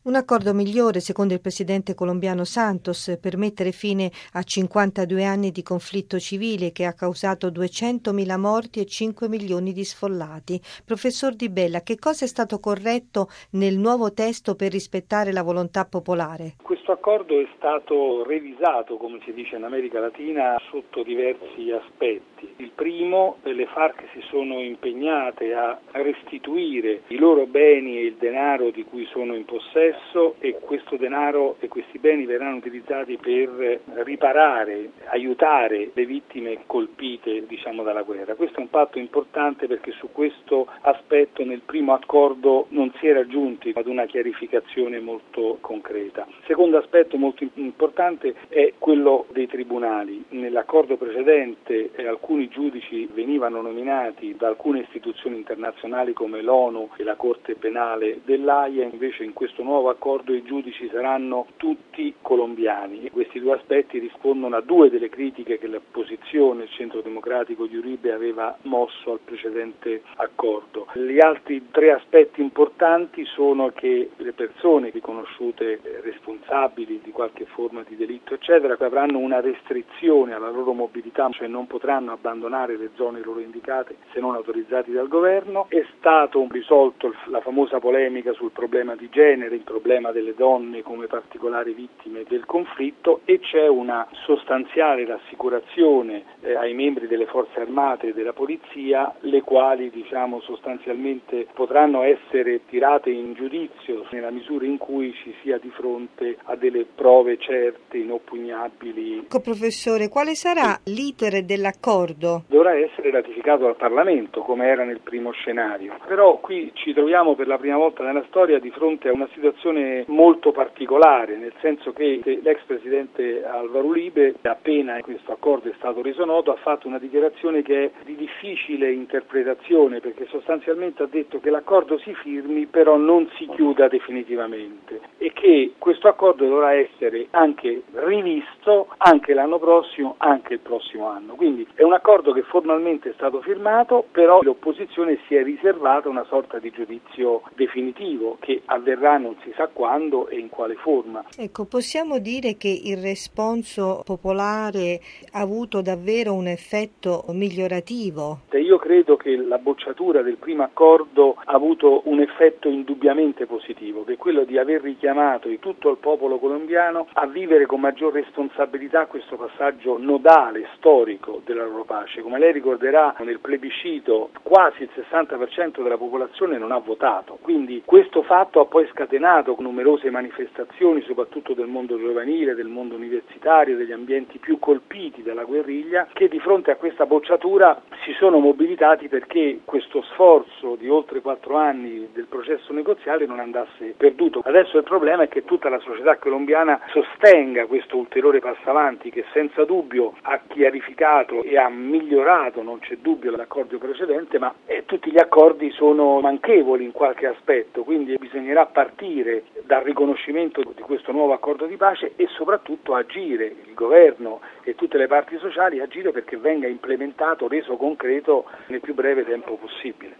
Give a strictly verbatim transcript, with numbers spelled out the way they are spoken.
Un accordo migliore, secondo il presidente colombiano Santos, per mettere fine a cinquantadue anni di conflitto civile che ha causato duecentomila morti e cinque milioni di sfollati. Professor Di Bella, che cosa è stato corretto nel nuovo testo per rispettare la volontà popolare? Questo accordo è stato revisato, come si dice in America Latina, sotto diversi aspetti. Il primo, le FARC si sono impegnate a restituire i loro beni e il denaro di cui sono in possesso, e questo denaro e questi beni verranno utilizzati per riparare, aiutare le vittime colpite, diciamo, dalla guerra. Questo è un patto importante perché su questo aspetto nel primo accordo non si era giunti ad una chiarificazione molto concreta. Il secondo aspetto molto importante è quello dei tribunali. Nell'accordo precedente eh, alcuni giudici venivano nominati da alcune istituzioni internazionali come l'ONU e la Corte Penale dell'Aia, invece in questo nuovo accordo i giudici saranno tutti colombiani e questi due aspetti rispondono a due delle critiche che l'opposizione, il Centro Democratico di Uribe, aveva mosso al precedente accordo. Gli altri tre aspetti importanti sono che le persone riconosciute responsabili di qualche forma di delitto eccetera avranno una restrizione alla loro mobilità, cioè non potranno abbandonare le zone loro indicate se non autorizzati dal governo. È stato risolto la famosa polemica sul problema di genere, il problema delle donne come particolari vittime del conflitto, e c'è una sostanziale rassicurazione eh, ai membri delle forze armate e della polizia, le quali diciamo sostanzialmente potranno essere tirate in giudizio nella misura in cui ci sia di fronte a delle prove certe, inoppugnabili. Ecco, professore, quale sarà l'iter dell'accordo? Dovrà essere ratificato dal Parlamento come era nel primo scenario, però qui ci troviamo per la prima volta nella storia di fronte a una situazione molto particolare, nel senso che l'ex presidente Álvaro Uribe, appena questo accordo è stato reso noto, ha fatto una dichiarazione che è di difficile interpretazione, perché sostanzialmente ha detto che l'accordo si firmi però non si chiuda definitivamente e che questo accordo dovrà essere anche rivisto anche l'anno prossimo, anche il prossimo anno. Quindi è un accordo che formalmente è stato firmato, però l'opposizione si è riservata una sorta di giudizio definitivo che avverrà non si sa quando e in quale forma. Ecco, possiamo dire che il responso popolare ha avuto davvero un effetto migliorativo? Io credo che la bocciatura del primo accordo ha avuto un effetto indubbiamente positivo, che è quello di aver richiamato tutto il popolo colombiano a vivere con maggior responsabilità questo passaggio nodale, storico della loro pace. Come lei ricorderà, nel plebiscito quasi il sessanta per cento della popolazione non ha votato, quindi questo fatto ha poi scatenato numerose manifestazioni, soprattutto del mondo giovanile, del mondo universitario, degli ambienti più colpiti dalla guerriglia, che di fronte a questa bocciatura si sono mobilitati perché questo sforzo di oltre quattro anni del processo negoziale non andasse perduto. Adesso il problema è che tutta la società colombiana sostenga questo ulteriore passo avanti che senza dubbio ha chiarificato e ha migliorato, non c'è dubbio, l'accordo precedente, ma eh, tutti gli accordi sono manchevoli in qualche aspetto, quindi bisognerà partire dal riconoscimento di questo nuovo accordo di pace e soprattutto agire, il governo e tutte le parti sociali, agire perché venga implementato, reso concreto nel più breve tempo possibile.